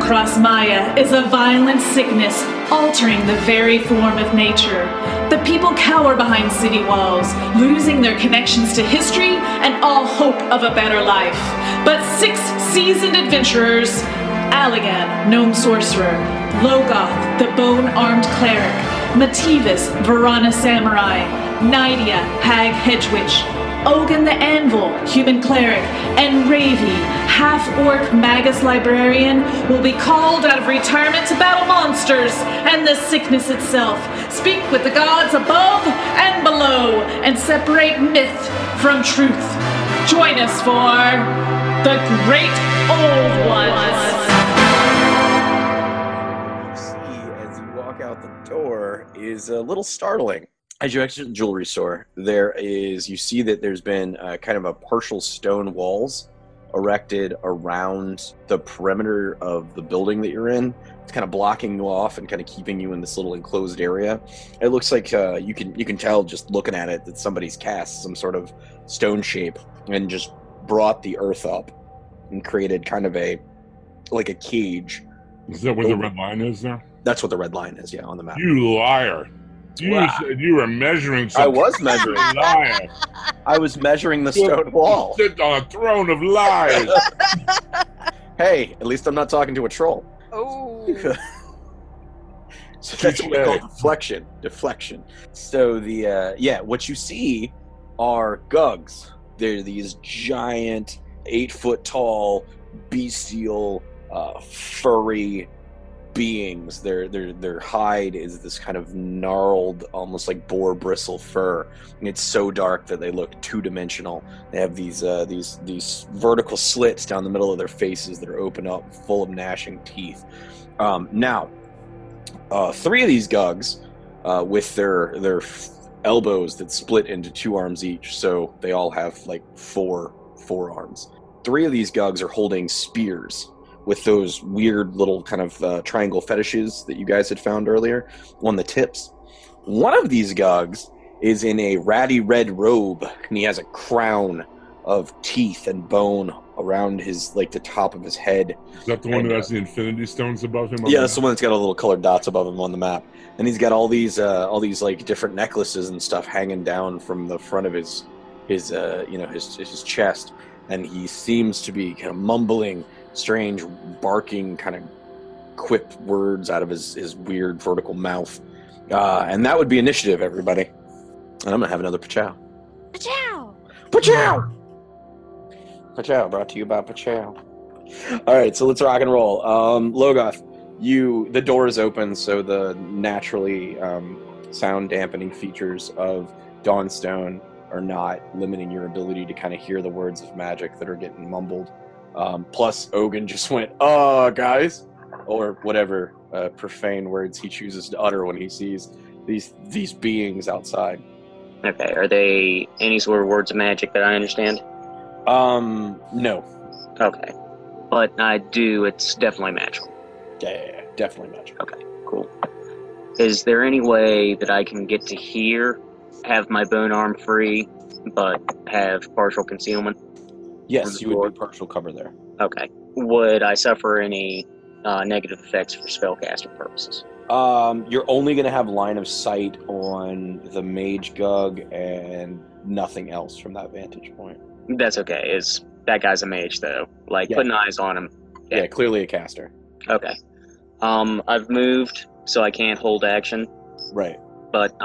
across Maya is a violent sickness altering the very form of nature. The people cower behind city walls, losing their connections to history and all hope of a better life. But 6 seasoned adventurers, Allagan, gnome sorcerer, Logoth, the bone-armed cleric, Mativus, Varana samurai, Nydia, hag hedgewitch, Ogun the Anvil, human cleric, and Ravi, half-orc magus librarian, will be called out of retirement to battle monsters and the sickness itself, speak with the gods above and below, and separate myth from truth. Join us for The Great Old Ones. What you see as you walk out the door is a little startling. As you exit the jewelry store, you see that there's been kind of a partial stone walls erected around the perimeter of the building that you're in. It's kind of blocking you off and kind of keeping you in this little enclosed area. It looks like you can tell just looking at it that somebody's cast some sort of stone shape and just brought the earth up and created kind of a cage. Is that where the red line is there? That's what the red line is, yeah, on the map. You liar. You said you were measuring something. I was measuring. Liar. I was measuring the stone wall. You sit on a throne of lies. Hey, at least I'm not talking to a troll. Oh. So that's what we call deflection. So what you see are gugs. They're these giant, 8-foot tall, bestial, furry beings. Their hide is this kind of gnarled, almost like boar bristle fur, and it's so dark that they look 2-dimensional. They have these vertical slits down the middle of their faces that are open up, full of gnashing teeth. Now, 3 of these gugs, with their elbows that split into 2 arms each, so they all have like 4 arms. 3 of these gugs are holding spears with those weird little kind of triangle fetishes that you guys had found earlier on the tips. One of these gugs is in a ratty red robe, and he has a crown of teeth and bone around the top of his head. Is that the one that has the infinity stones above him? Yeah, that's the one that's got a little colored dots above him on the map. And he's got all these like different necklaces and stuff hanging down from the front of his chest, and he seems to be kind of mumbling strange, barking, kind of quipped words out of his weird vertical mouth. And that would be initiative, everybody. And I'm going to have another Pachow. Pachow! Pachow! Pachow, brought to you by Pachow. All right, so let's rock and roll. Logoth, the door is open, so the naturally sound-dampening features of Dawnstone are not limiting your ability to kind of hear the words of magic that are getting mumbled. Plus, Ogun just went, guys, or whatever profane words he chooses to utter when he sees these beings outside. Okay, are they any sort of words of magic that I understand? No. Okay, but it's definitely magical. Yeah, definitely magical. Okay, cool. Is there any way that I can get to here, have my bone arm free, but have partial concealment? Yes, you would be partial cover there. Okay. Would I suffer any negative effects for spellcasting purposes? You're only going to have line of sight on the mage gug and nothing else from that vantage point. That's okay. That guy's a mage, though. Putting eyes on him. Yeah, clearly a caster. Okay. I've moved, so I can't hold action. Right. But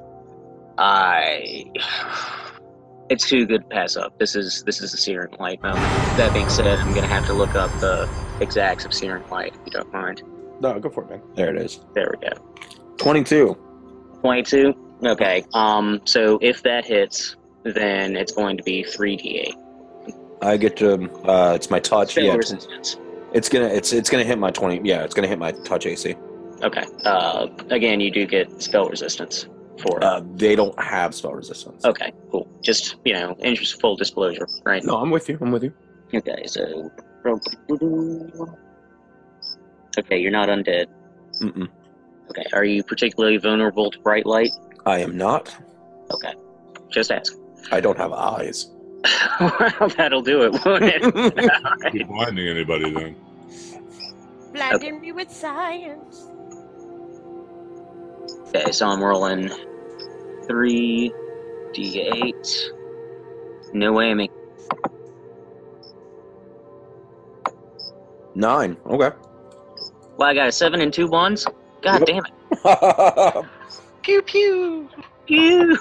it's too good to pass up. This is the Searing Light. That being said, I'm going to have to look up the exacts of Searing Light, if you don't mind. No, go for it, man. There it is. There we go. 22. 22? Okay. So if that hits, then it's going to be 3d8. I get to, it's my touch. Spell yeah, resistance. It's gonna hit my 20. Yeah, it's gonna hit my touch AC. Okay. Again, you do get spell resistance. They don't have spell resistance. Okay, cool. Just, interest of full disclosure, right? No, I'm with you. Okay, so... Okay, you're not undead. Mm-mm. Okay, are you particularly vulnerable to bright light? I am not. Okay, just ask. I don't have eyes. Well, that'll do it, won't it? You're blinding anybody then. blinding me with science. Okay, so I'm rolling 3d8. No aiming. 9. Okay. Well, I got a 7 and 2 ones. God Yep. damn it. Pew pew. Phew.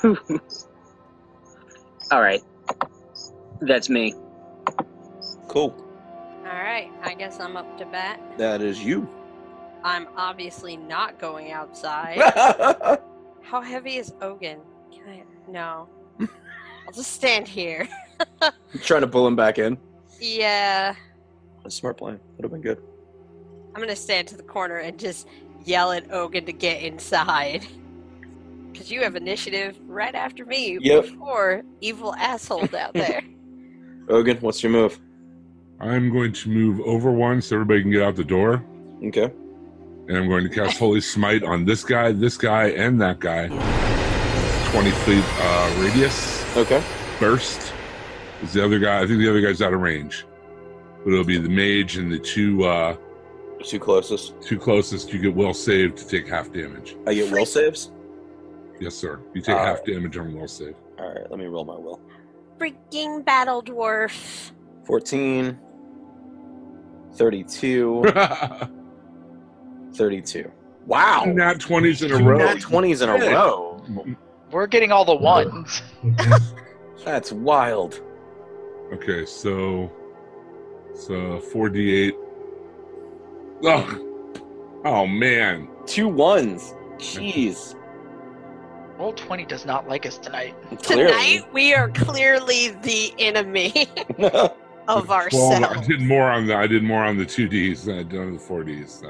All right. That's me. Cool. Alright, I guess I'm up to bat. That is you. I'm obviously not going outside. How heavy is Ogun? Can I? No. I'll just stand here. Trying to pull him back in. Yeah. A smart plan. Would have been good. I'm gonna stand to the corner and just yell at Ogun to get inside. Because you have initiative right after me Yep. before evil asshole down there. Ogun, what's your move? I'm going to move over one so everybody can get out the door. Okay. And I'm going to cast Holy Smite on this guy, and that guy. 20 feet radius. Okay. Burst is the other guy. I think the other guy's out of range. But it'll be the mage and the two closest. You get will save to take half damage. I get will saves? Yes, sir. You take half damage on will save. Alright, let me roll my will. Freaking battle dwarf. 14. 32. 32. Wow. Nat 20s in a row. Nat 20s in a row. We're getting all the ones. That's wild. Okay, so 4d8. Oh man. 2 1s. Jeez. Roll 20 does not like us tonight. Tonight we are clearly the enemy of Well, ourselves. I did more on the 2Ds than I did on the 4Ds.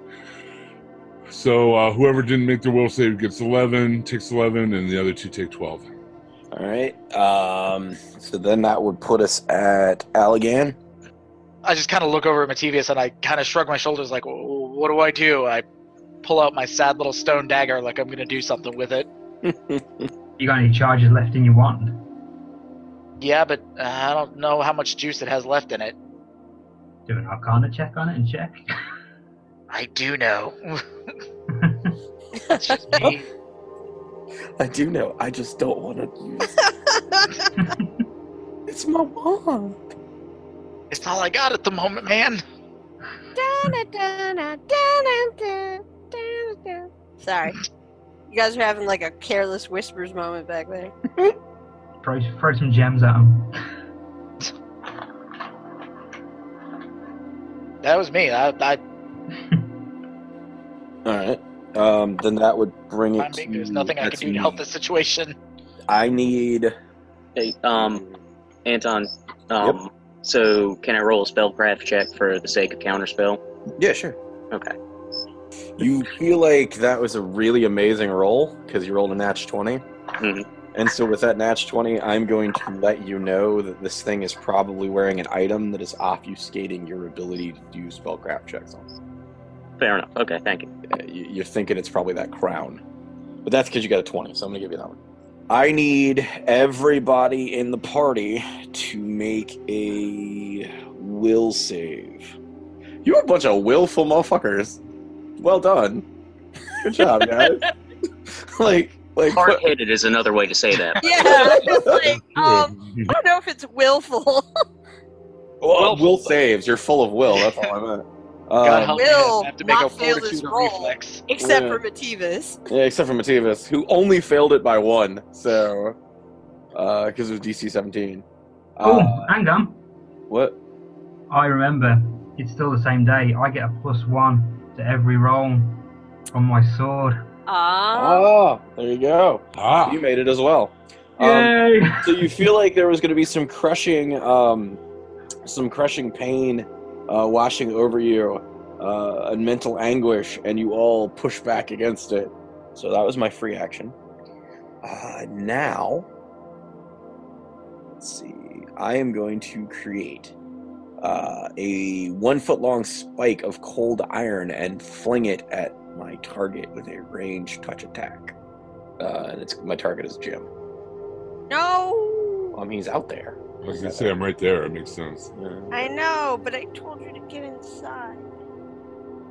So whoever didn't make their will save takes 11, and the other 2 take 12. Alright. So then that would put us at Allagan. I just kind of look over at Mativius and I kind of shrug my shoulders like, what do? I pull out my sad little stone dagger like I'm going to do something with it. You got any charges left in your wand? Yeah, but I don't know how much juice it has left in it. Do an Arcana check on it and check. I do know. That's just me. I do know. I just don't want to use it. It's my wand. It's all I got at the moment, man. Sorry. You guys are having like a careless whispers moment back there. Throw some gems at him. That was me. I Alright. Then that would bring it to... there's nothing I that's can do to me. help this situation. I need... Hey, Anton. Yep. So can I roll a spellcraft check for the sake of counterspell? Yeah, sure. Okay. You feel like that was a really amazing roll because you rolled a nat 20. Mhm. And so with that nat 20, I'm going to let you know that this thing is probably wearing an item that is obfuscating your ability to do spellcraft checks on. Fair enough. Okay, thank you. You're thinking it's probably that crown. But that's because you got a 20, so I'm going to give you that one. I need everybody in the party to make a will save. You're a bunch of willful motherfuckers. Well done. Good job, guys. like Hard-headed is another way to say that. Yeah, I was like, I don't know if it's willful. will saves. You're full of will. That's all I meant. God help me, Will I have to make a not fail this fortitude or roll. reflex. Except Yeah. for Mativis. Yeah, except for Mativis, who only failed it by 1. So, because it was DC 17. Hang on. What? I remember. It's still the same day. I get a +1 to every roll on my sword. Ah, there you go. You made it as well. Yay! So you feel like there was going to be some crushing pain washing over you, and mental anguish, and you all push back against it. So that was my free action. Now, let's see. I am going to create a 1 foot long spike of cold iron and fling it at my target with a ranged touch attack. And my target is Jim. No! He's out there. I was gonna say I'm right there. It makes sense. Yeah. I know, but I told you to get inside.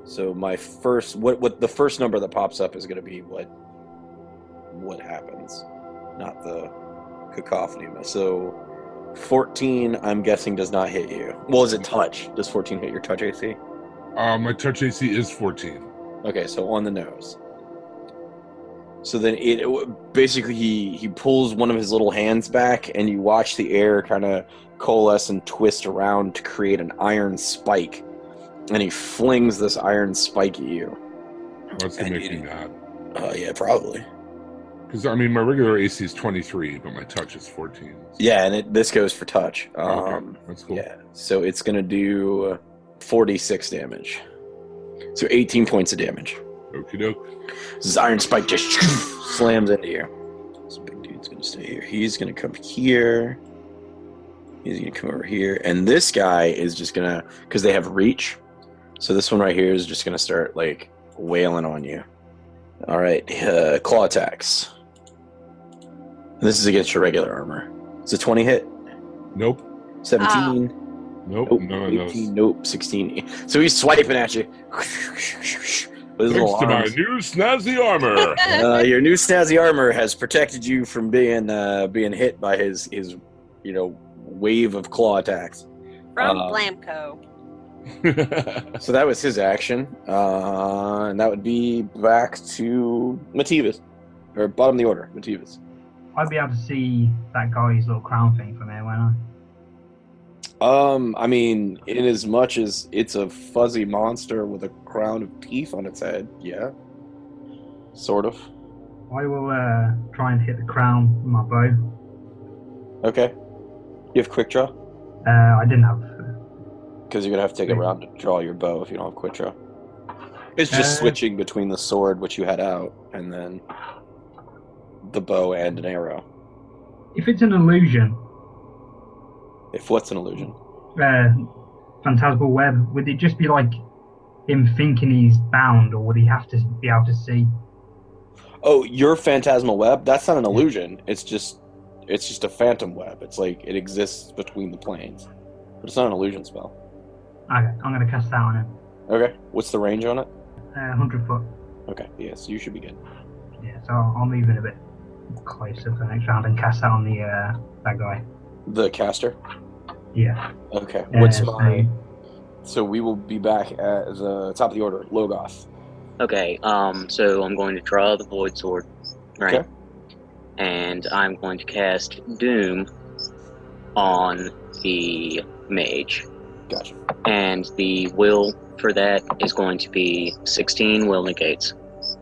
So my first, what the first number that pops up is going to be what happens, not the cacophony. So 14, I'm guessing, does not hit you. Well, is it touch? Does 14 hit your touch AC? My touch AC is 14. Okay, so on the nose. So then basically he pulls one of his little hands back, and you watch the air kind of coalesce and twist around to create an iron spike. And he flings this iron spike at you. That's gonna make me mad. Yeah, probably. Because I mean, my regular AC is 23, but my touch is 14. So. Yeah, and this goes for touch. Okay, that's cool. Yeah, so it's gonna do 46 damage. So 18 points of damage. Okie doke. This iron spike just slams into you. This big dude's gonna stay here. He's gonna come here. He's gonna come over here, and this guy is just gonna, because they have reach. So this one right here is just gonna start like wailing on you. All right, claw attacks. This is against your regular armor. It's a 20 hit. Nope. 17. Nope. Nope. No, 18. Nope. 16. So he's swiping at you. With his Thanks little to my arms. new snazzy armor. Your new snazzy armor has protected you from being hit by his wave of claw attacks. From Blamco. So that was his action, and that would be back to Mativus, or bottom of the order, Mativus. I'd be able to see that guy's little crown thing from here, won't I? I mean, in as much as it's a fuzzy monster with a crown of teeth on its head, yeah, sort of. I will try and hit the crown with my bow. Okay. You have quick draw? I didn't have. Because you're going to have to take a round to draw your bow if you don't have quick draw. It's just switching between the sword, which you had out, and then the bow and an arrow. If it's an illusion, If what's an illusion? Phantasmal web, would it just be like him thinking he's bound, or would he have to be able to see? Oh, your phantasmal web? That's not an illusion. It's just a phantom web. It's like it exists between the planes. But it's not an illusion spell. Okay, I'm going to cast that on him. Okay. What's the range on it? 100 foot. Okay. Yeah, so you should be good. Yeah, so I'll move in a bit closer for the next round and cast that on the that guy. The caster? Yeah. Okay. So- So we will be back at the top of the order. Logoth. Okay, so I'm going to draw the Void Sword, right? Okay. And I'm going to cast Doom on the mage. Gotcha. And the will for that is going to be 16 will negates.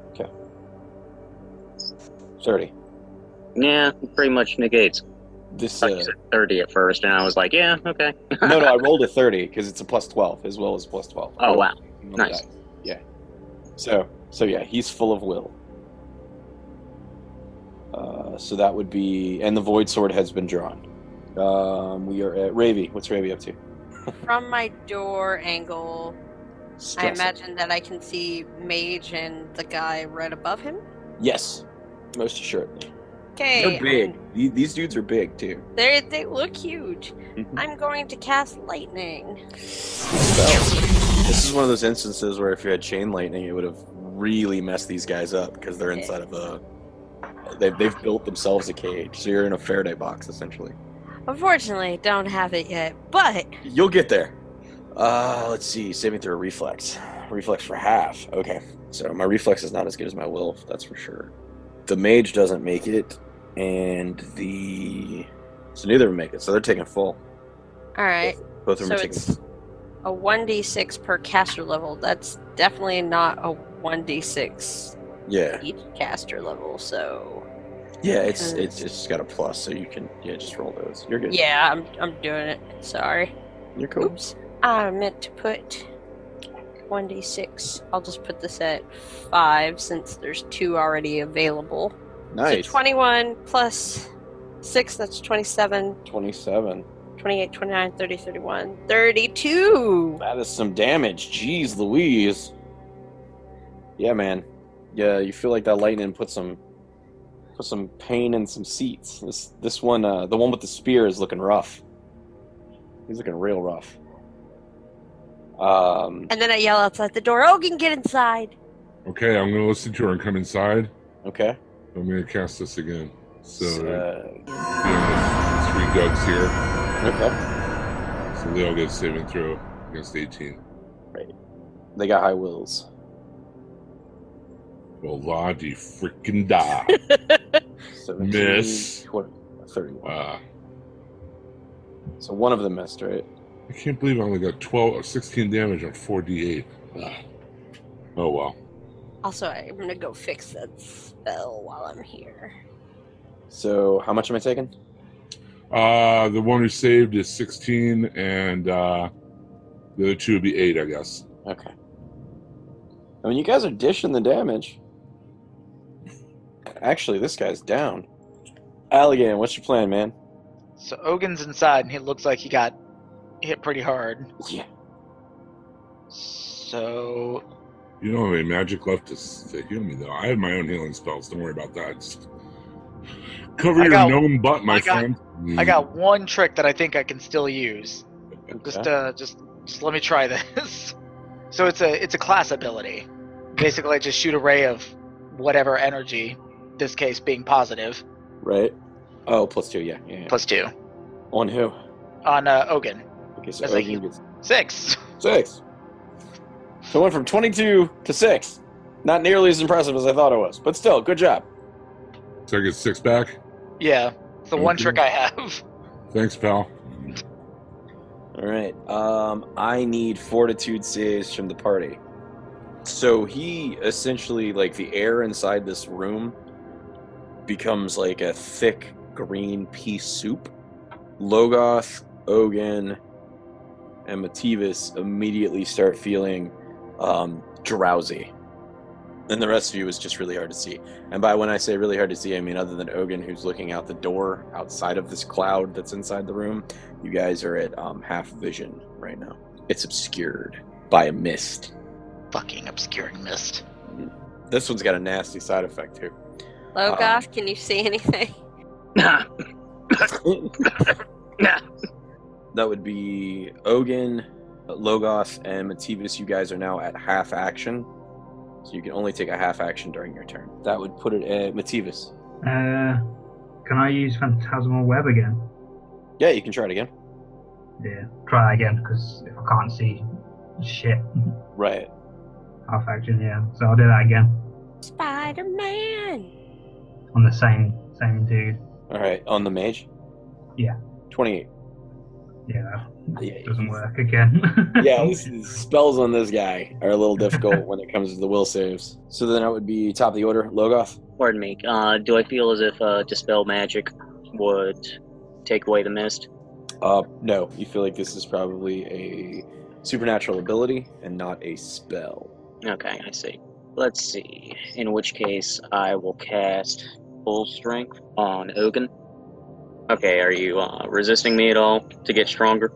30. Yeah, pretty much negates. This, I thought you said 30 at first, and I was like, yeah, okay. no, I rolled a 30 because it's a plus 12. His will is plus 12. Oh, wow. On the Nice. dice. Yeah. So yeah, he's full of will. So that would be, and the Void Sword has been drawn. We are at Ravy. What's Ravy up to? From my door angle, I Stress. imagine that I can see Mage and the guy right above him. Yes, most assuredly. Okay. They're big. These dudes are big too. They look huge. Mhm. I'm going to cast lightning. This is one of those instances where if you had chain lightning, it would have really messed these guys up because they're inside of a. They've built themselves a cage, so you're in a Faraday box essentially. Unfortunately, don't have it yet, but You'll get there. Let's see. Saving through a reflex. Reflex for half. Okay. So my reflex is not as good as my will, that's for sure. The mage doesn't make it, and so neither of them make it. So they're taking full. all right. Both of them So are taking. it's a 1d6 per caster level. That's definitely not a 1d6 Yeah. each caster level. So Yeah. It's just got a plus, so you can just roll those. You're good. yeah, I'm doing it. Sorry. You're cool. Oops. I meant to put 1d6. I'll just put this at 5 since there's 2 already available. Nice. So 21 plus 6, that's 27, 27. 28, 29, 30, 31, 32. That is some damage. Jeez Louise. Yeah, man. Yeah, you feel like that lightning put some pain in some seats. This one, the one with the spear is looking rough. He's looking real rough. Um, And then I yell outside the door, Ogun, get inside. Okay, I'm going to listen to her and come inside. okay. I'm going to cast this again. So, So, there's 3 Gugs here. okay. So they all get saving throw against 18. They got high wills. Well, la de freaking da. 17, Miss. 20, 31. So one of them missed, right? I can't believe I only got 12 or 16 damage on 4d8. Oh, well. Also, I'm going to go fix that spell while I'm here. So how much am I taking? The one who saved is 16, and the other 2 would be 8, I guess. Okay. I mean, you guys are dishing the damage. Actually, this guy's down. Allegan, what's your plan, man? So Ogun's inside, and he looks like he got hit pretty hard. Yeah. So You don't have any magic left to heal me, though. I have my own healing spells. Don't worry about that. Just cover I your got- gnome butt, my I got- friend. I got one trick that I think I can still use. Okay. Just let me try this. So it's a class ability. Basically, I just shoot a ray of whatever energy. This case being positive, Right. Oh, +2. Yeah. +2 On who? on Ogun. Okay, so That's like Ogun gets 6. 6. So it went from 22 to 6. Not nearly as impressive as I thought it was, but still, good job. So I get 6 back. Yeah, it's the one Okay. trick I have. Thanks, pal. All right. I need fortitude saves from the party. So he essentially, like, the air inside this room becomes like a thick green pea soup. Logoth, Ogun, and Mativis immediately start feeling drowsy. And the rest of you is just really hard to see. And by when I say really hard to see, I mean other than Ogun, who's looking out the door outside of this cloud that's inside the room, you guys are at half vision right now. It's obscured by a mist. Fucking obscuring mist. This one's got a nasty side effect too. Logoth, can you see anything? That would be Ogun, Logoth, and Mativis. You guys are now at half action. So you can only take a half action during your turn. That would put it at Mativis. Can I use Phantasmal Web again? Yeah, you can try it again. Yeah, try again, because if I can't see shit, Right. half action, yeah. So I'll do that again Spider-Man! on the same dude. Alright, on the mage? Yeah. 28. Yeah, Yeah, doesn't work again. yeah, these spells on this guy are a little difficult when it comes to the will saves. So then that would be top of the order, Logoth. Pardon me. Do I feel as if Dispel Magic would take away the mist? No, you feel like this is probably a supernatural ability and not a spell. Okay, I see. Let's see. In which case, I will cast Full Strength on Ogun. Okay, are you resisting me at all to get stronger?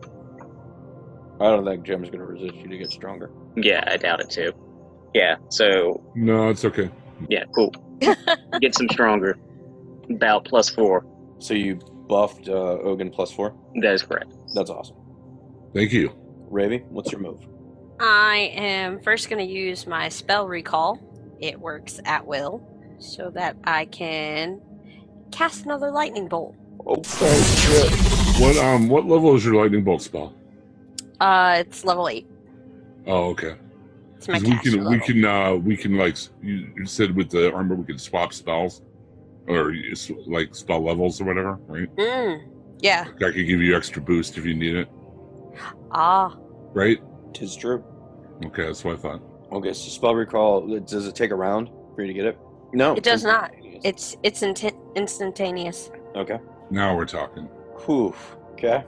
I don't think Jim's going to resist you to get stronger. Yeah, I doubt it too. Yeah, so, No, it's okay. yeah, cool. Get some stronger. About +4. So you buffed Ogun +4? That is correct. That's awesome. Thank you. Ravi, what's your move? I am first going to use my spell recall. It works at will, so that I can cast another lightning bolt. Oh, shit. What level is your lightning bolt spell? It's level 8. Oh, okay. It's my 'Cause caster level. we can like you said with the armor we can swap spells or like spell levels or whatever, right? Yeah. I could give you extra boost if you need it, Ah. right? Tis true. Okay, that's what I thought. Okay, so spell recall, does it take a round for you to get it? No. It does not. It's instantaneous. Okay. Now we're talking. Whew. Okay.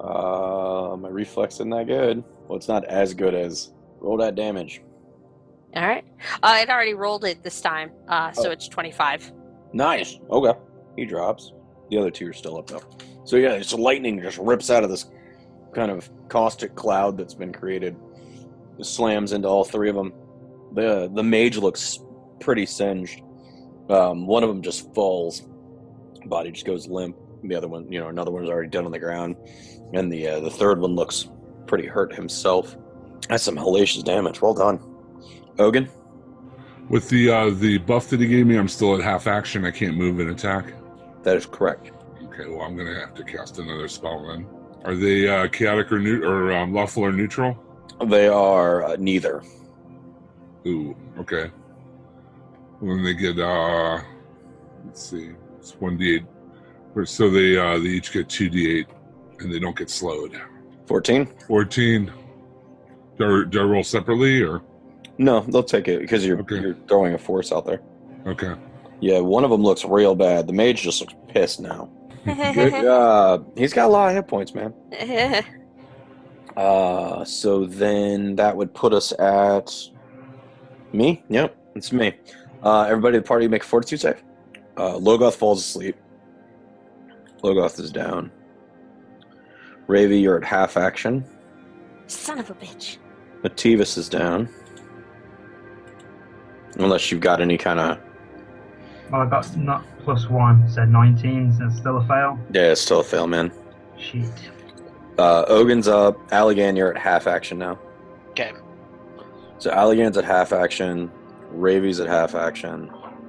My reflex isn't that good. Well, it's not as good as roll that damage. All right. It already rolled it this time, so it's 25. Nice. Okay. He drops. The other two are still up, though. So, yeah, just lightning just rips out of this kind of caustic cloud that's been created. Just slams into all three of them. The mage looks pretty singed. One of them just falls. Body just goes limp. The other one, another one's already dead on the ground. And the third one looks pretty hurt himself. That's some hellacious damage. Well done. Ogun? With the buff that he gave me, I'm still at half action. I can't move and attack. That is correct. Okay, well, I'm gonna have to cast another spell then. Are they chaotic or lawful or neutral? They are neither. Ooh, okay. Well, then they get let's see, it's 1d8. So they each get 2d8, and they don't get slowed. 14? 14. Do I roll separately or? No, they'll take it because you're throwing a force out there. Okay. Yeah, one of them looks real bad. The mage just looks pissed now. Good job. He's got a lot of hit points, man. So then that would put us at me. Yep, it's me. Everybody in the party make a fortitude save. Logoth falls asleep. Logoth is down. Ravi, you're at half action. Son of a bitch. Mativus is down. Unless you've got any kind of... Well, I got not +1, so 19, so it's still a fail. Yeah, it's still a fail, man. Shit. Ogun's up. Allagan, you're at half action now. Okay. So Allagan's at half action. Ravi's at half action.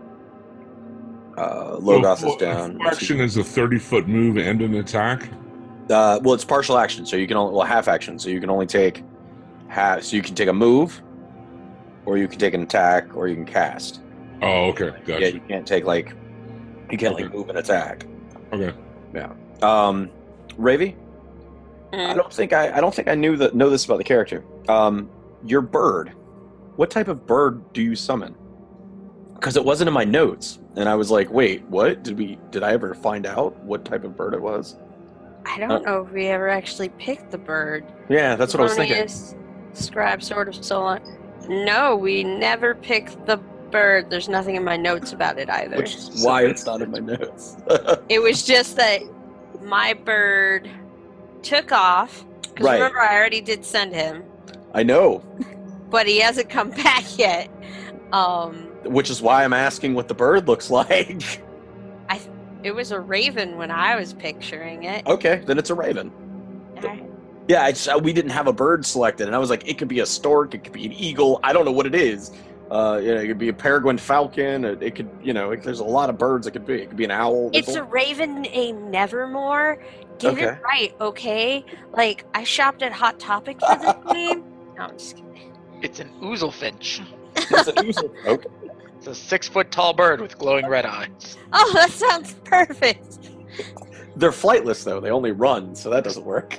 Logoth is down. Action is a 30-foot move and an attack. Well, it's partial action, so you can only half action, so you can only take half. So you can take a move, or you can take an attack, or you can cast. Oh, okay, gotcha. Yeah, you can't take like move and attack. Okay. Yeah. Ravi, I don't think I know this about the character. Your bird. What type of bird do you summon? Because it wasn't in my notes, and I was like, wait, what? Did I ever find out what type of bird it was? I don't know if we ever actually picked the bird. Yeah, that's what I was thinking. Scribe, Sword of Solon. No, we never picked the bird. There's nothing in my notes about it either. Which is why it's not in my notes. It was just that my bird took off. Because Right. remember, I already did send him. I know. But he hasn't come back yet. Which is why I'm asking what the bird looks like. It was a raven when I was picturing it. Okay, then it's a raven. I- Yeah, we didn't have a bird selected, and I was like, it could be a stork, it could be an eagle, I don't know what it is. It could be a peregrine falcon, it could, there's a lot of birds it could be. It could be an owl. It's a raven named Nevermore. Get it right, okay? Like, I shopped at Hot Topic for this game. No, I'm just kidding. It's an ouzelfinch. It's an ouzel. Okay. It's a 6-foot tall bird with glowing red eyes. Oh, that sounds perfect. They're flightless, though. They only run, so that doesn't work.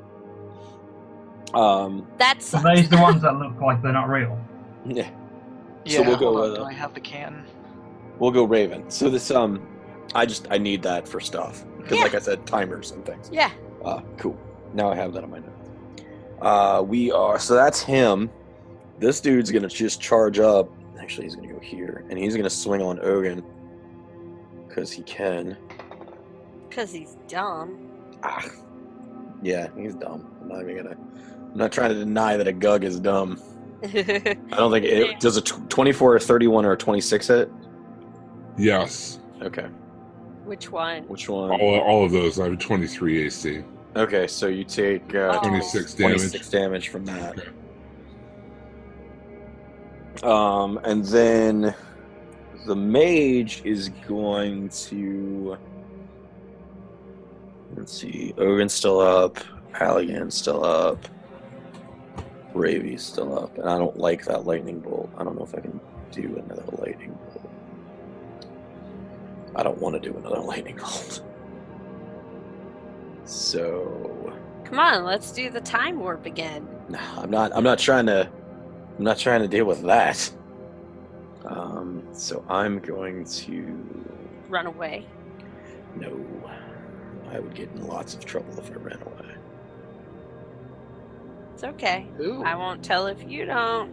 That's Are those the ones that look like they're not real? Yeah. Yeah, So we'll go hold on, with, do I have the can? We'll go raven. So this, I need that for stuff. Because, Yeah. like I said, timers and things. yeah. Cool. Now I have that on my notes. So that's him. This dude's gonna just charge up. Actually, he's gonna go here, and he's gonna swing on Ogun. Because he can. Because he's dumb. Yeah, he's dumb. I'm not trying to deny that a Gug is dumb. I don't think it does a 24 or 31 or a 26 hit? Yes. Okay. Which one? Which one? All of those. I have a 23 AC. Okay, so you take 26 damage. 26 damage from that. Okay. And then the mage is going to... Let's see. Ogun's still up. Halligan's still up. Ravi's still up. And I don't like that lightning bolt. I don't know if I can do another lightning bolt. I don't want to do another lightning bolt. So... Come on, let's do the time warp again. No, I'm not trying to deal with that. So I'm going to... Run away. No. I would get in lots of trouble if I ran away. It's okay. Ooh. I won't tell if you don't.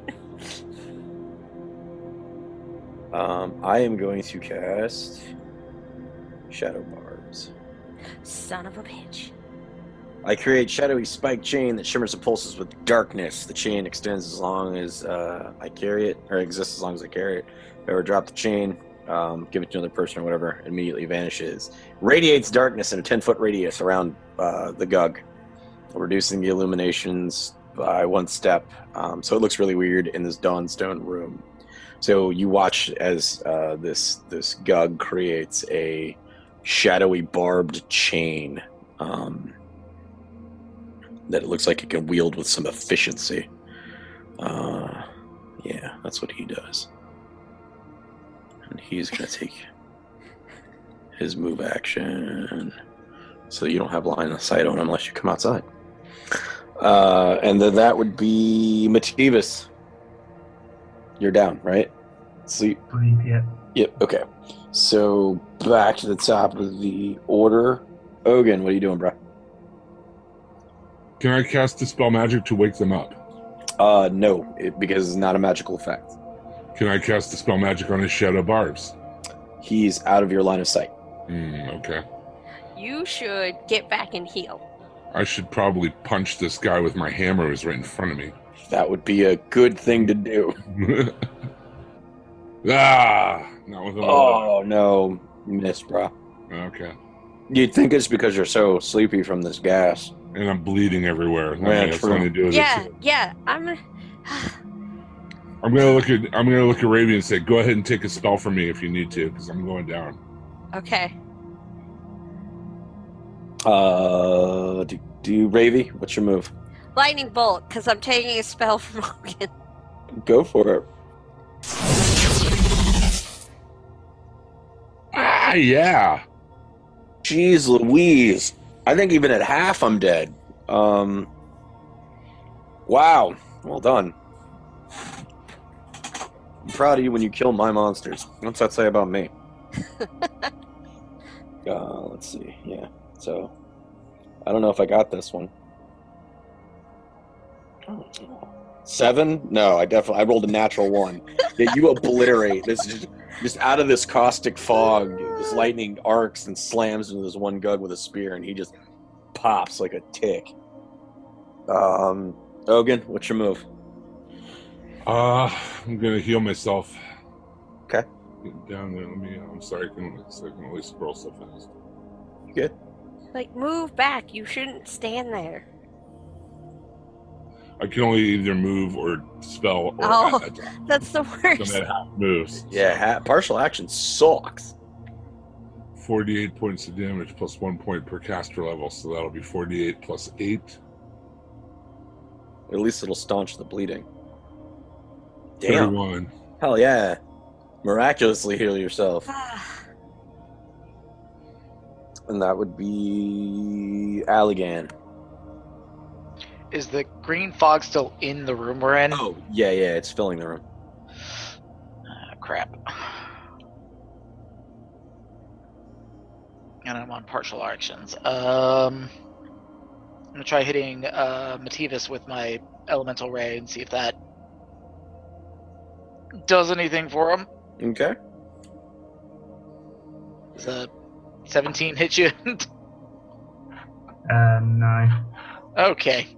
I am going to cast Shadow Barbs. Son of a bitch. I create shadowy spike chain that shimmers and pulses with darkness. The chain extends as long as I carry it, or exists as long as I carry it. If I ever drop the chain, give it to another person or whatever, it immediately vanishes. Radiates darkness in a 10-foot radius around the Gug, reducing the illuminations by one step. So it looks really weird in this Dawnstone room. So you watch as this Gug creates a shadowy barbed chain that it looks like it can wield with some efficiency. Yeah, that's what he does. And he's going to take his move action. So you don't have line of sight on him unless you come outside. And then that would be Mativis. You're down, right? Sleep. Sleep, yeah. Yep, okay. So back to the top of the order. Ogun, what are you doing, bro? Can I cast Dispel Magic to wake them up? No, because it's not a magical effect. Can I cast Dispel Magic on his Shadow Barbs? He's out of your line of sight. Okay. You should get back and heal. I should probably punch this guy with my hammer who's right in front of me. That would be a good thing to do. Not with a Oh, no. You missed, bro. Okay. You'd think it's because you're so sleepy from this gas. And I'm bleeding everywhere. Yeah, That's true. nothing to do with Yeah, it. yeah. I'm gonna look at Ravi and say, "Go ahead and take a spell for me if you need to, because I'm going down." Okay. Do Ravi, what's your move? Lightning bolt, because I'm taking a spell from Logan. Go for it. Yeah. Jeez Louise. I think even at half I'm dead. Wow. Well done. I'm proud of you when you kill my monsters. What's that say about me? Let's see. Yeah. So, I don't know if I got this one. 7? No, I rolled a natural 1. Yeah, you obliterate. This is just out of this caustic fog, this lightning arcs and slams into this one Gug with a spear, and he just pops like a tick. Ogun, what's your move? I'm gonna heal myself. Okay. Get down there. I'm sorry, I can only scroll so fast. You good? Like, move back. You shouldn't stand there. I can only either move or spell or attack. That's the So worst. that half moves. Yeah, partial action sucks. 48 points of damage plus 1 point per caster level, so that'll be 48 plus 8. At least it'll staunch the bleeding. Damn. 31. Hell yeah. Miraculously heal yourself. And that would be Allegan. Is the green fog still in the room we're in? Oh, yeah, it's filling the room. Crap. And I'm on partial actions. I'm gonna try hitting Mativis with my elemental ray and see if that does anything for him. Okay. Does a 17 hit you? No. Okay.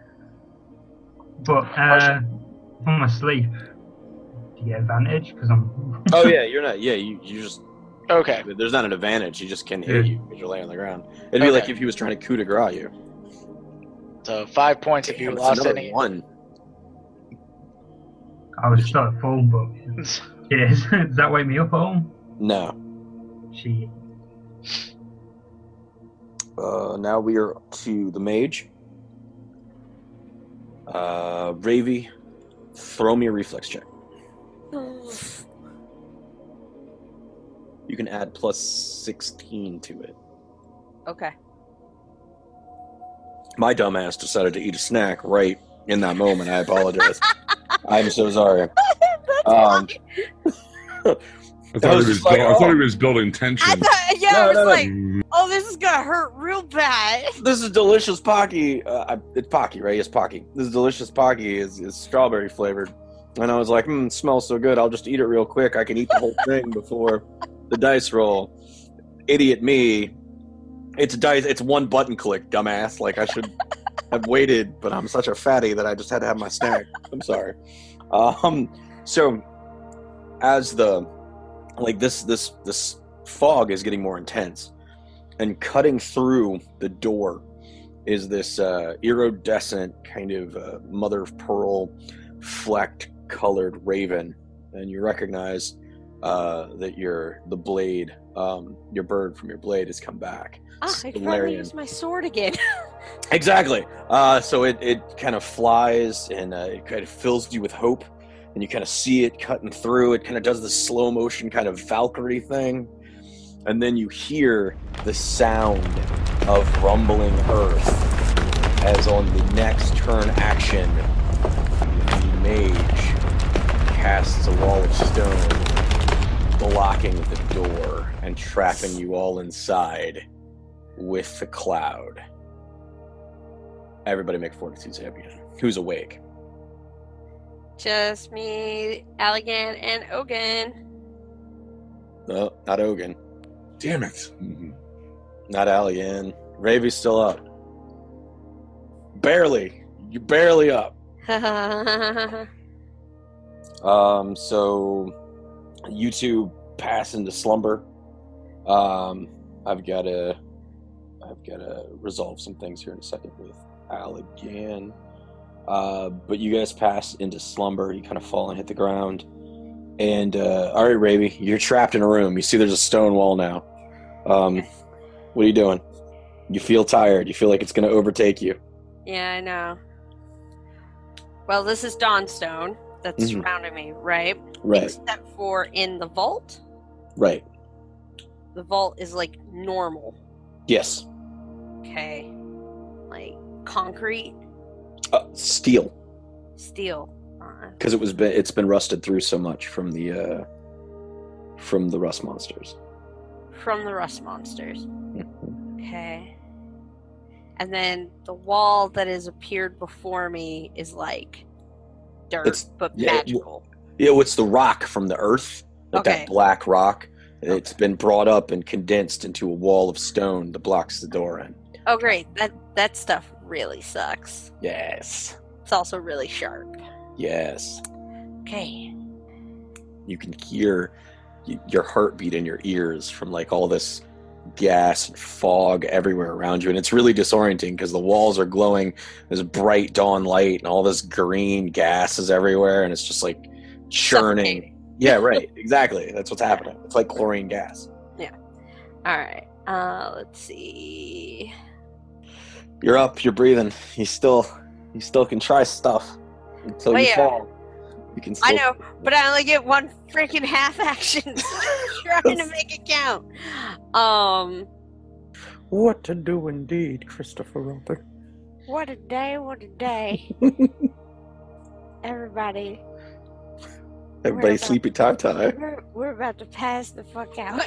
But if I'm asleep, do you get advantage? Because I'm. Oh, yeah, you're not. Yeah, you just. Okay. There's not an advantage. He just can't hit Yeah. you because you're laying on the ground. It'd be like if he was trying to coup de grace you. So 5 points if you Damn, it's lost another any. 1. I was still at full, but cheers. Does that wake me up at all? No. Shit. Now we are to the mage. Ravi, throw me a reflex check. You can add plus 16 to it. Okay. My dumbass decided to eat a snack right in that moment. I apologize. I'm so sorry. I thought he was building tension. Oh, this is gonna hurt real bad. This is delicious Pocky. It's Pocky, right? It's Pocky. This is delicious Pocky. is strawberry flavored. And I was like, it smells so good. I'll just eat it real quick. I can eat the whole thing before the dice roll. Idiot me. It's dice. It's one button click, dumbass. Like I should have waited, but I'm such a fatty that I just had to have my snack. I'm sorry. So as this fog is getting more intense and cutting through the door is this iridescent kind of mother of pearl flecked colored raven, and you recognize that your bird from your blade has come back. I can finally use my sword again. Exactly. So it kind of flies, and it kind of fills you with hope, and you kind of see it cutting through. It kind of does this slow motion kind of Valkyrie thing, and then you hear the sound of rumbling earth as on the next turn action, the mage casts a wall of stone, blocking the door and trapping you all inside with the cloud. Everybody make fortitude save again. Who's awake? Just me, Allegan, and Ogun. No, not Ogun. Damn it. Not Allegan. Ravy's still up. Barely. You're barely up. So you two pass into slumber. I've got to resolve some things here in a second with Allegan. But you guys pass into slumber. You kind of fall and hit the ground. And all right, Ravy, you're trapped in a room. You see there's a stone wall now. What are you doing? You feel tired. You feel like it's going to overtake you. Yeah, I know. Well, this is Dawnstone that's surrounding me, right? Right. Except for in the vault. Right. The vault is like normal. Yes. Okay. Like concrete? Steel. Steel. Because it's been rusted through so much from the rust monsters. From the rust monsters. Okay. And then the wall that has appeared before me is like dirt, but magical. Yeah, it's the rock from the earth. Like that black rock. It's been brought up and condensed into a wall of stone that blocks the door in. Oh, great. That stuff really sucks. Yes. It's also really sharp. Yes. Okay. You can hear your heartbeat in your ears from like all this gas and fog everywhere around you, and it's really disorienting because the walls are glowing this bright dawn light and all this green gas is everywhere, and it's just like churning. Yeah, right. Exactly. That's what's happening. It's like chlorine gas. Yeah. All right. Let's see. You're up. You're breathing. You still can try stuff until you fall. You can still... I know, but I only get one freaking half action. Trying to make it count. What to do indeed, Christopher Roper. What a day, what a day. Everybody sleepy time. We're about to pass the fuck out.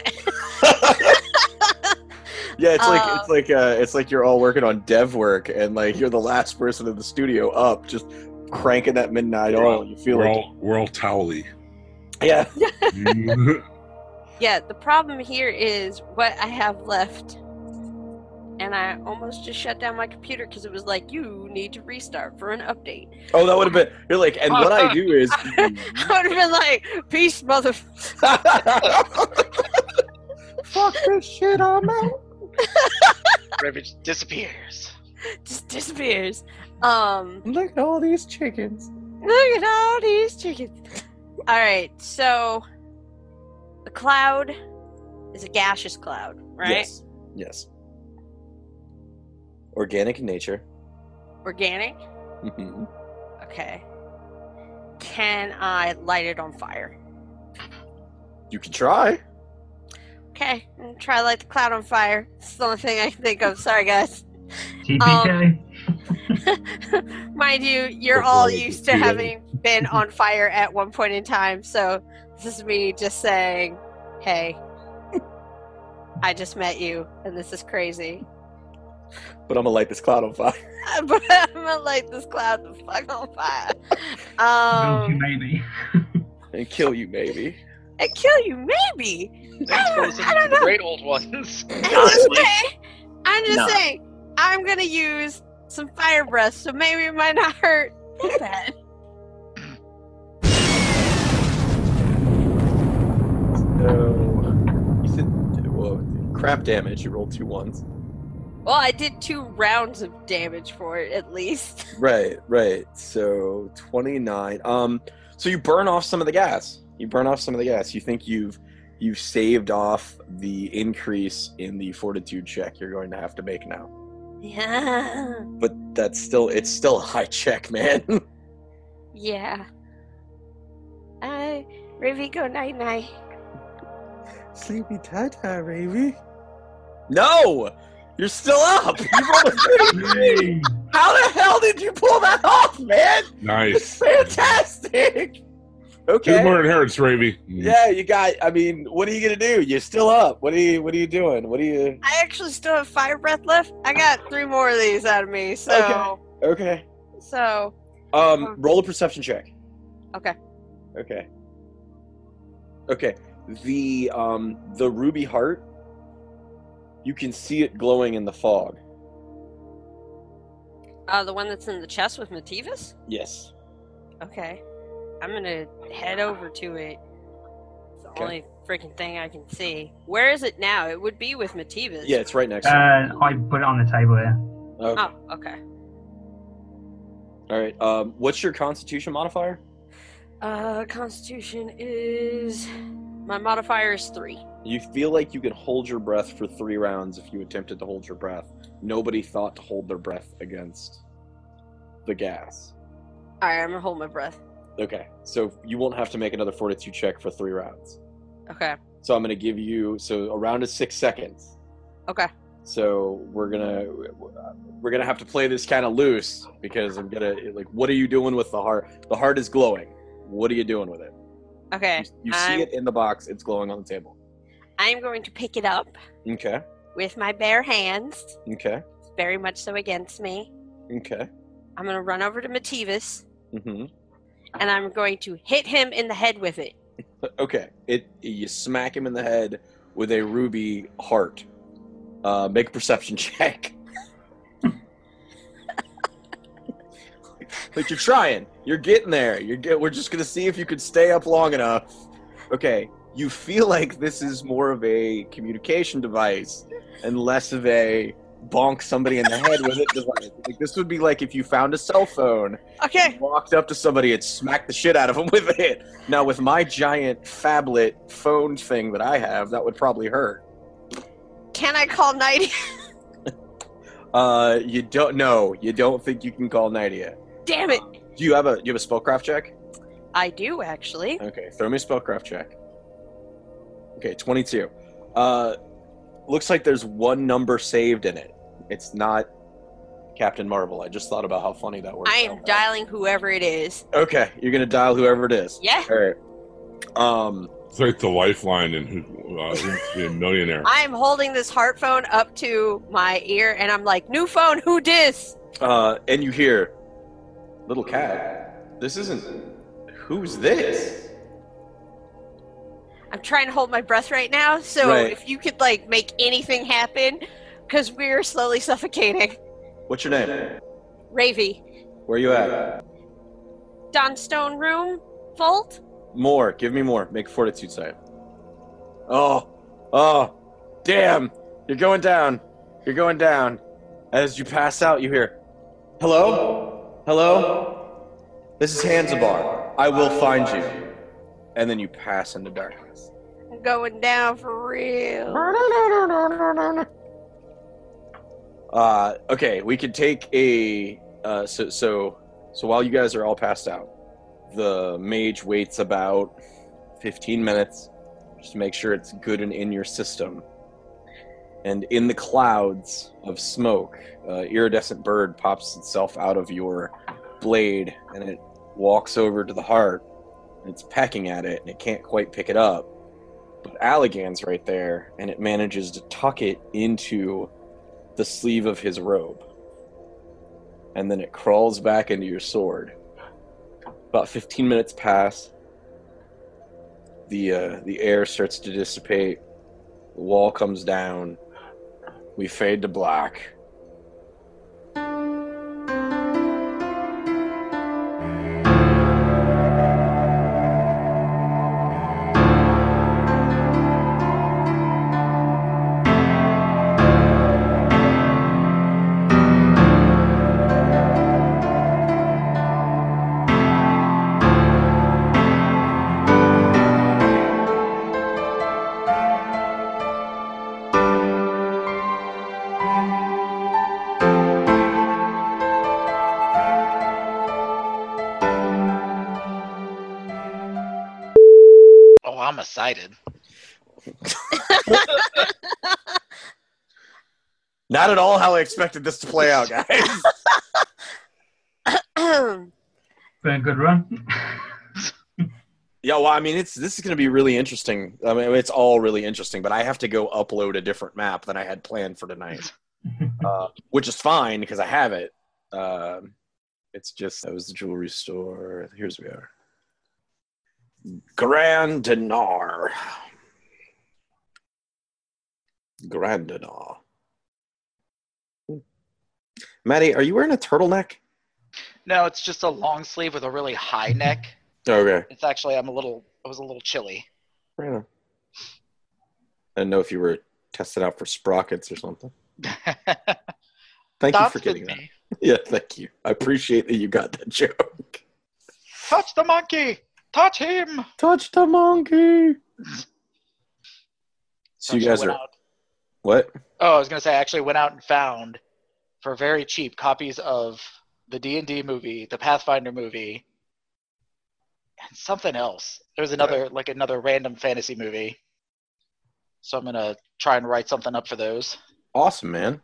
Yeah, it's like you're all working on dev work, and like you're the last person in the studio up, just cranking that midnight oil. You feel we're all towely. Yeah. Yeah, the problem here is what I have left. And I almost just shut down my computer because it was like, you need to restart for an update. Oh, that would have been... You're like, and what I do is... I would have been like, peace, mother... Fuck this shit, I'm out. Ravage disappears. Just disappears. Look at all these chickens. Look at all these chickens. Alright, so... The cloud is a gaseous cloud, right? Yes. Organic in nature. Organic? Mm-hmm. Okay. Can I light it on fire? You can try. Okay, I'm gonna try to light the cloud on fire. It's the only thing I can think of. Sorry, guys. TPK. Mind you, you're all used to having been on fire at one point in time, so this is me just saying, hey, I just met you, and this is crazy. But I'm gonna light this cloud on fire. But I'm gonna light this cloud the fuck on fire. Maybe. And kill you, maybe. And kill you, maybe. Thanks for listening to the great old ones. I'm just saying, I'm gonna use some fire breath, so maybe it might not hurt that bad. So, you said, well, crap damage, you rolled 2 1s. Well, I did 2 rounds of damage for it, at least. Right. So 29. So you burn off some of the gas. You think you've saved off the increase in the fortitude check you're going to have to make now. Yeah. But it's still a high check, man. Yeah. Ravi, go night-night. Sleepy tata, Ravi. No! You're still up! You rolled a 33! How the hell did you pull that off, man? Nice. It's fantastic! Okay. Good morning, Hertz, Ravy. Yeah, what are you gonna do? You're still up. What are you doing? I actually still have fire breath left. I got 3 more of these out of me, so... Okay. So... roll a perception check. Okay. The ruby heart, you can see it glowing in the fog. The one that's in the chest with Mativus? Yes. Okay. I'm gonna head over to it. It's the only freaking thing I can see. Where is it now? It would be with Mativus. Yeah, it's right next to you. I put it on the table here. Okay. Oh, okay. All right. What's your Constitution modifier? Constitution is... My modifier is 3. You feel like you can hold your breath for 3 rounds if you attempted to hold your breath. Nobody thought to hold their breath against the gas. Alright, I'm gonna hold my breath. Okay, so you won't have to make another fortitude check for 3 rounds. Okay. So I'm going to give you... So a round is 6 seconds. Okay. So we're gonna have to play this kind of loose because I'm gonna what are you doing with the heart? The heart is glowing. What are you doing with it? Okay. You see it in the box. It's glowing on the table. I'm going to pick it up. Okay. With my bare hands. Okay. It's very much so against me. Okay. I'm going to run over to Mativus. Mm-hmm. And I'm going to hit him in the head with it. Okay. You smack him in the head with a ruby heart. Make a perception check. You're trying. You're getting there. We're just gonna see if you could stay up long enough. Okay. You feel like this is more of a communication device and less of a bonk somebody in the head with it device. This would be like if you found a cell phone. Okay. Walked up to somebody and smacked the shit out of them with it. Now with my giant phablet phone thing that I have, that would probably hurt. Can I call Nighty? You don't know. You don't think you can call Nydia. Damn it! Do you have a spellcraft check? I do actually. Okay, throw me a spellcraft check. Okay, 22. Looks like there's 1 number saved in it. It's not Captain Marvel. I just thought about how funny that works. I am dialing whoever it is. Okay, you're gonna dial whoever it is. Yeah. All right. It's like the lifeline and who wants to be a millionaire. I am holding this heart phone up to my ear, and I'm like, "New phone, who dis?" And you hear, "Little cat, this isn't. Who's this?" I'm trying to hold my breath right now, so Right. if you could make anything happen, because we're slowly suffocating. What's your name? Ravy, Where you at? Dawnstone room, vault. More. Give me more. Make a fortitude save. Oh, damn. You're going down. As you pass out, you hear, Hello? This is Hanzabar. I will find you. And then you pass into darkness. I'm going down for real. Okay, we could take a... So while you guys are all passed out, the mage waits about 15 minutes just to make sure it's good and in your system. And in the clouds of smoke, iridescent bird pops itself out of your blade, and it walks over to the heart, and it's pecking at it, and it can't quite pick it up. But Allagan's right there, and it manages to tuck it into the sleeve of his robe. And then it crawls back into your sword. About 15 minutes pass. The air starts to dissipate. The wall comes down. We fade to black. excited. Not at all how I expected this to play out, guys. Been a good run. Yeah, well, I mean, this is going to be really interesting. I mean, it's all really interesting, but I have to go upload a different map than I had planned for tonight, which is fine because I have it. It's just, that was the jewelry store. Here's we are. Grand Dinar. Grand Dinar. Maddie, are you wearing a turtleneck? No, it's just a long sleeve with a really high neck. Okay. It's actually, I was a little chilly. Right on. I didn't know if you were testing out for sprockets or something. Thank you for getting that. Yeah, thank you. I appreciate that you got that joke. Touch the monkey! Touch him! Touch the monkey! So you guys are... What? Oh, I was going to say, I actually went out and found, for very cheap, copies of the D&D movie, the Pathfinder movie, and something else. There's another, another random fantasy movie. So I'm going to try and write something up for those. Awesome, man.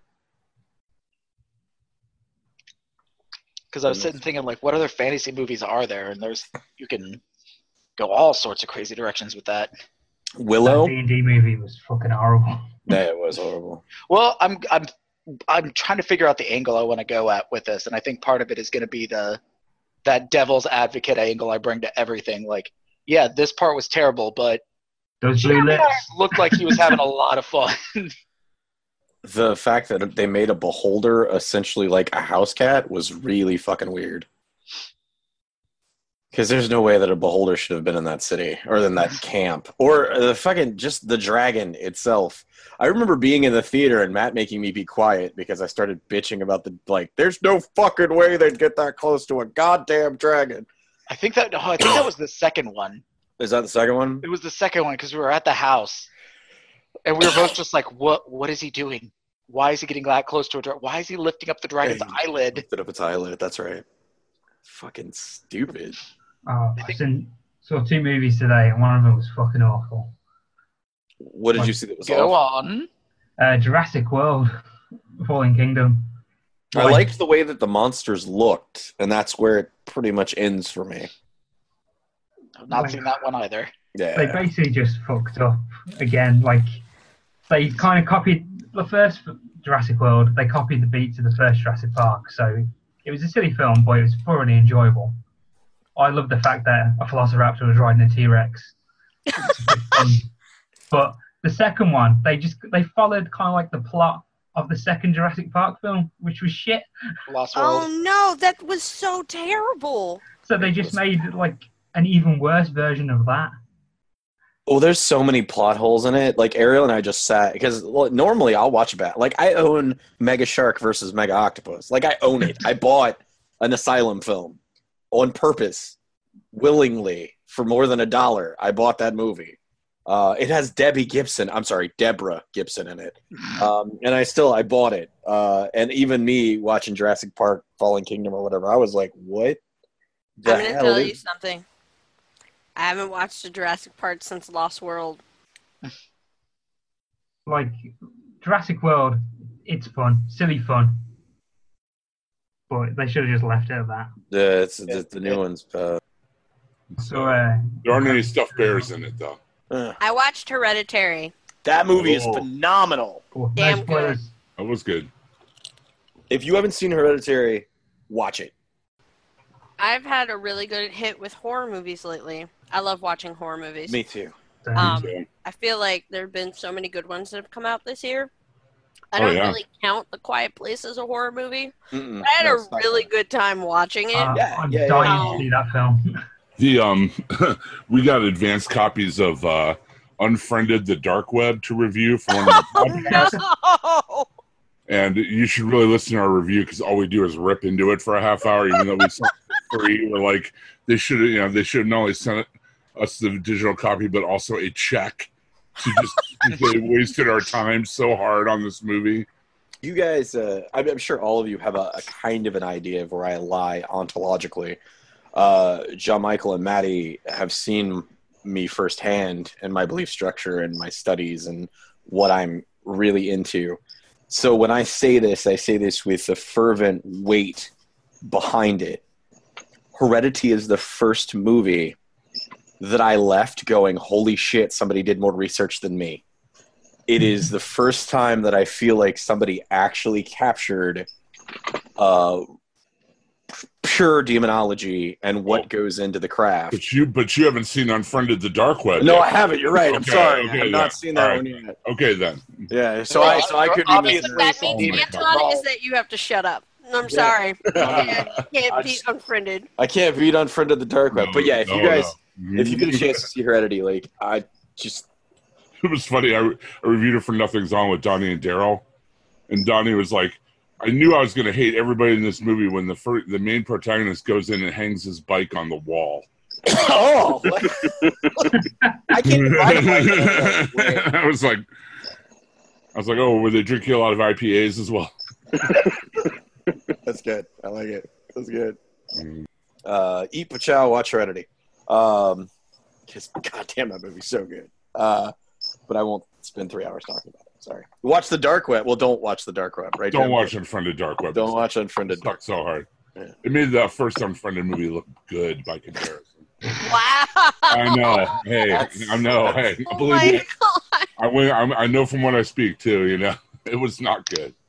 Because I was sitting thinking, what other fantasy movies are there? And you can go all sorts of crazy directions with that. Willow? That D&D movie was fucking horrible. Yeah, it was horrible. Well, I'm trying to figure out the angle I want to go at with this, and I think part of it is going to be that devil's advocate angle I bring to everything. Yeah, this part was terrible, but those blue lips looked like he was having a lot of fun. The fact that they made a beholder essentially like a house cat was really fucking weird. Because there's no way that a beholder should have been in that city or in that camp or just the dragon itself. I remember being in the theater and Matt making me be quiet because I started bitching about there's no fucking way they'd get that close to a goddamn dragon. I think that was the second one. Is that the second one? It was the second one because we were at the house and we were both just like, what is he doing? Why is he getting that close to a dragon? Why is he lifting up the dragon's eyelid? Lifted up its eyelid, that's right. Fucking stupid. Oh, I saw 2 movies today, and one of them was fucking awful. What did you see that was Go awful? on. Jurassic World, Fallen Kingdom. I liked the way that the monsters looked, and that's where it pretty much ends for me. I've not seen that one either. Yeah. They basically just fucked up again. They kind of copied the first Jurassic World. They copied the beats of the first Jurassic Park, so it was a silly film, but it was thoroughly enjoyable. I love the fact that a Velociraptor was riding a T-Rex. But the second one, they followed kind of the plot of the second Jurassic Park film, which was shit. Lost World. Oh no, that was so terrible. So they just made an even worse version of that. Oh, there's so many plot holes in it. Ariel and I just sat because normally I'll watch a bat. I own Mega Shark versus Mega Octopus. I own it. I bought an Asylum film on purpose, willingly, for more than $1. I bought that movie. It has Deborah Gibson in it. And I bought it. And even me watching Jurassic Park Fallen Kingdom or whatever, I was like, what the hell? I'm going to tell you something. I haven't watched a Jurassic Park since Lost World. Jurassic World, it's fun. Silly fun. But they should have just left it at that. The new ones. So, there aren't any stuffed bears in it, though. I watched Hereditary. That movie is phenomenal. Cool. Damn No spoilers. That was good. If you haven't seen Hereditary, watch it. I've had a really good hit with horror movies lately. I love watching horror movies. Me too. I feel like there have been so many good ones that have come out this year. I don't really count The Quiet Place as a horror movie. But I had a really good time watching it. I'm dying to see that film. We got advanced copies of Unfriended the Dark Web to review for one of the podcasts. No! And you should really listen to our review because all we do is rip into it for a half hour, even though we sent it for free. We're they should not only send us the digital copy, but also a check. They wasted our time so hard on this movie. You guys, I'm sure all of you have a kind of an idea of where I lie ontologically. John Michael and Maddie have seen me firsthand and my belief structure and my studies and what I'm really into. So when I say this with a fervent weight behind it. Heredity is the first movie that I left going, holy shit, somebody did more research than me. It is the first time that I feel like somebody actually captured pure demonology and what goes into the craft. But you haven't seen Unfriended the Dark Web. No, yet. I haven't. You're right. I'm sorry. Okay, I've not seen that one yet. Okay, then. Yeah, so I could be missing. That means, Anton, is that you have to shut up. I'm sorry. You can't beat Unfriended. I can't beat Unfriended the Dark Web. But yeah, if you get a chance to see Heredity, like, I just... It was funny. I reviewed it for Nothing's On with Donnie and Daryl. And Donnie was like, I knew I was going to hate everybody in this movie when the main protagonist goes in and hangs his bike on the wall. Oh! I can't ride a bike. I was like, oh, were they drinking a lot of IPAs as well? That's good. I like it. That's good. Eat Pachow, watch Heredity. Because goddamn, that movie's so good. But I won't spend 3 hours talking about it. Sorry. Watch the Dark Web. Well, don't watch the Dark Web, right? Don't watch Unfriended Dark Web. Don't watch Unfriended. It sucked so hard. Yeah. It made the first Unfriended movie look good by comparison. Wow. I know. Hey, I know. Hey, believe me. I know from what I speak too. You know, it was not good.